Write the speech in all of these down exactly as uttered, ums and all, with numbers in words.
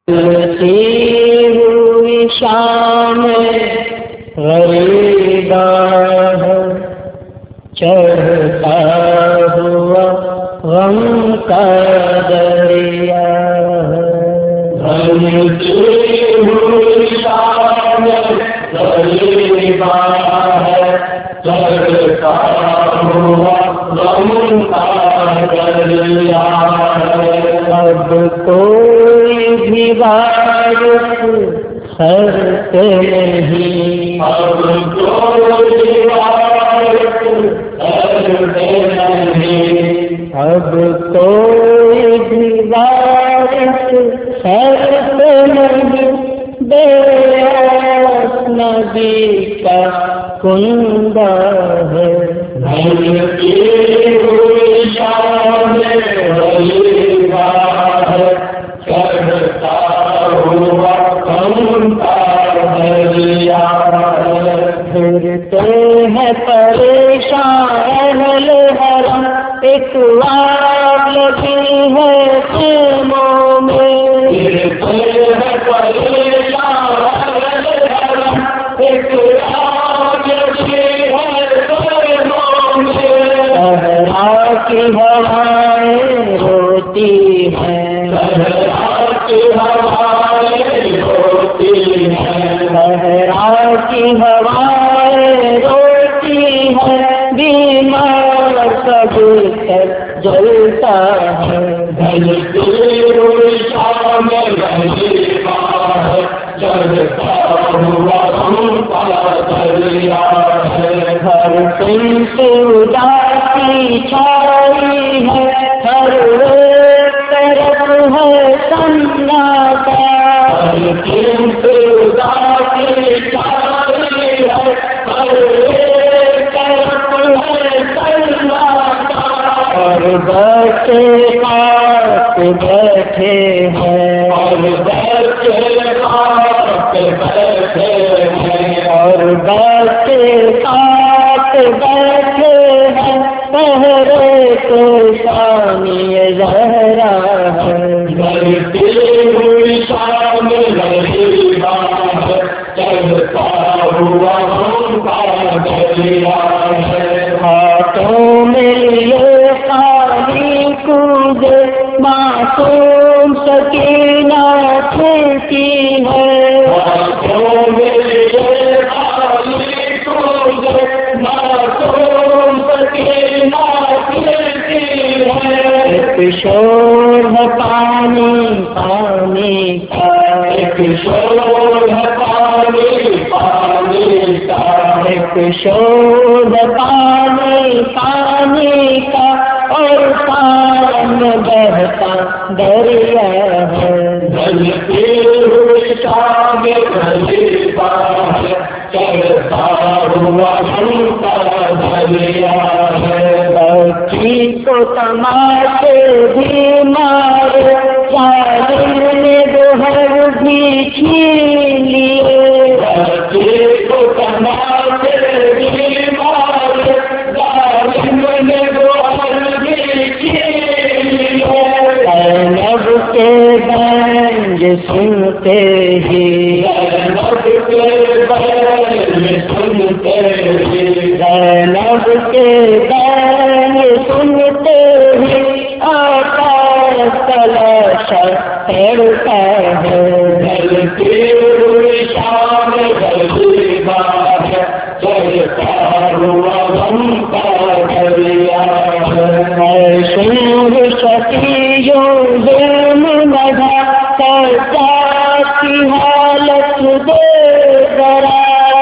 سی ہوئی شام غریباں ہے، چڑھتا ہوا غم کا دریا ہے۔ غم کی ہوئی شام غریباں ہے، چڑھتا ہوا غم کا دریا ہے۔ اب کوئی بھی وارث سر پہ نہیں، اب کوئی وارث سر پہ نہیں، اب کوئی بھی وارث سر پہ نہیں، بے آس نبی کا کنبہ ہے۔ گھر کی ہوئی شام غریباں ہے، چڑھتا ہوا غم کا دریا ہے۔ پھرتے ہیں پریشان اہل حرم، ایک آگ لگی ہے خیموں میں۔ پھرتے ہیں پریشان اہل حرم، ایک آگ لگی ہے خیموں میں۔ صحرا کی ہوائیں روتی ہیں، صحرا کی ہوائیں روتی ہیں، صحرا کی ہوائیں روتی ہیں، بیمار سب تک جلتا ہے۔ ڈھلتی ہوئی شام غریباں ہے، چڑھتا ہوا غم کا دریا ہے۔ ہر دل سے اداسی چھائی ہے، ہر ایک طرف ہے سناٹا۔ ہر دل سے اداسی چھائی ہے، ہر ایک طرف ہے سناٹا۔ اور بچے پاس بیٹھے ہیں، اور بچے پاس بیٹھے ہیں، اور بچے پاس بیٹھے ہیں، پہرے کو شانی زہرا ہے۔ ڈھلتی ہوئی شام غریباں ہے، چڑھتا ہوا غم کا دریا ہے۔ ہاتھوں میں لیے خالی کودے معصوم سکینہ کھلتی ہے۔ ہاتھوں میں لیے خالی کودے معصوم سکینہ کھلتی ہے۔ ایک شور ہے پانی پانی کا، ایک شور ہے پانی پانی کا، ایک شور ہے پانی پانی کا، اور سامنے بہتا دریا ہے۔ ڈھلتی ہوئی شام غریباں ہے، چڑھتا ہوا غم کا دریا ہے۔ بچی کو تماشے بھی مارے، ظالم نے گوہر بھی چھین لیے۔ بچی کو تماشے بھی مارے، ظالم نے گوہر بھی چھین لیے۔ زینب کے گنج سنتے ہی، زینب کے گنج سنتے ہی، زینب کے گنج سنتے ہی، آقا تلاشا پڑتا ہے۔ ڈھلتی ہوئی شام غریباں ہے، چڑھتا ہوا غم کا دریا ہے۔ شور شفیعوں ظلم نگا، سجاد کی حالت دے ذرا۔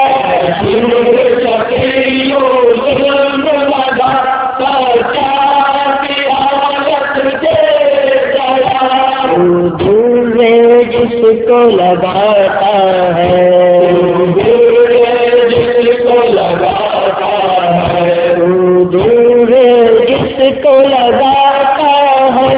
شور شفیعوں ظلم نگا، سجاد کی حالت دے ذرا۔ دور جس کو لگاتا ہے، دور جس کو لگاتا ہے، دور جس کو لگاتا ہے،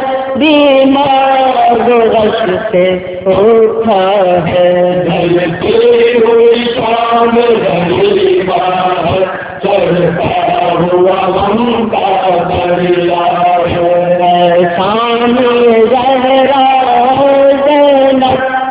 بیمار غش سے اٹھا ہے۔ ڈھلتی ہوئی شام غریباں ہے، چڑھتا ہوا غم کا دریا ہے۔ سامنے زہرا زینب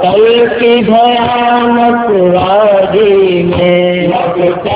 کل کی بھیانک وادی میں